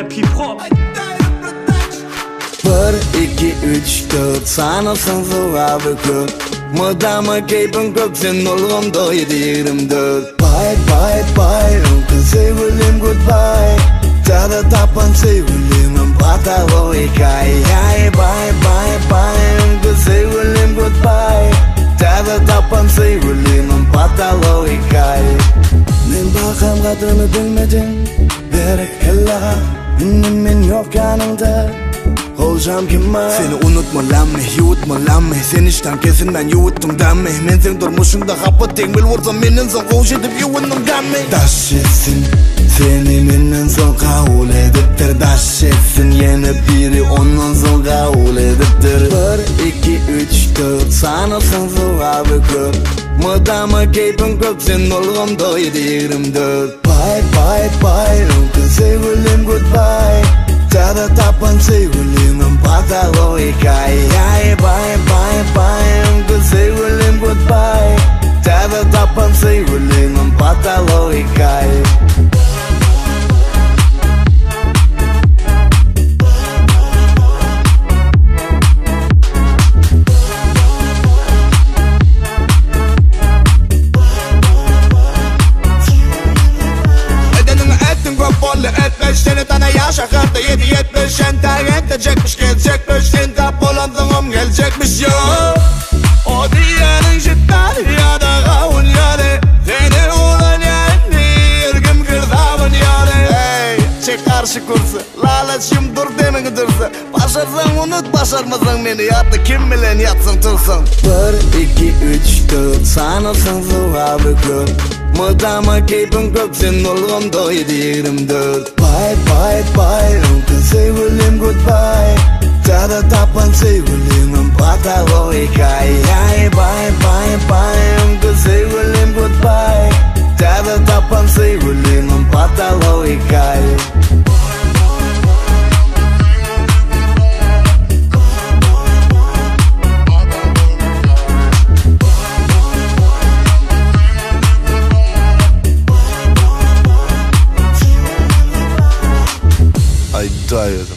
VIP Prop. 1, 2, 3, 4 sanırsın zıvabı kök Mıdama keyfin kök sen olğumda 7-24 Bye Uncle sevgilim goodbye Tada tapan sevgilimim patalı hikaye Bye Uncle sevgilim goodbye Tada tapan sevgilimim patalı hikaye Men bakam kadını bilmedin Berek hella Minnimin yok yanında Olacağım kim var? Seni unutma lan mi, yutma lan mi? Sen işten kesin yuttum den mi? Men sen durmuşsun da kapı tek bil vursam menin son koş edip yuvundum den mi? Daş etsin seni menin son kabul ediptir Daş etsin yeni biri onun son kabul ediptir 1, 2, 3, 4 sanırsın zıvabı kök Mıdama keyfin kök sen olğumda 7-24 Bye Uncle sevgilim goodbye Tada tapan sevgilimim patalı hikaye Bye Uncle sevgilim goodbye Tada tapan sevgilimim patalı hikaye Seni tane yaşakırdı 7-70 Enterget edecekmiş gelecekmiş Sintap bulanzığım gelecekmiş yo O diyenin cidden ya da kavun yani Seni ulan yani Yürgüm kırdavun yani Hey çek karşı kursu Laleçim dur demin dursa Başarsan unut başarmasan beni Yattı kim bilen yatsın tursun 1, 2, 3, 4 sanırsın zıvabı kök Mıdama keyfin kök sen olğumda 7-24 Bye Uncle sevgilim goodbye Tada tapan sevgilimim patalı hikaye Bye Uncle sevgilim goodbye Tada tapan sevgilimim patalı hikaye I died.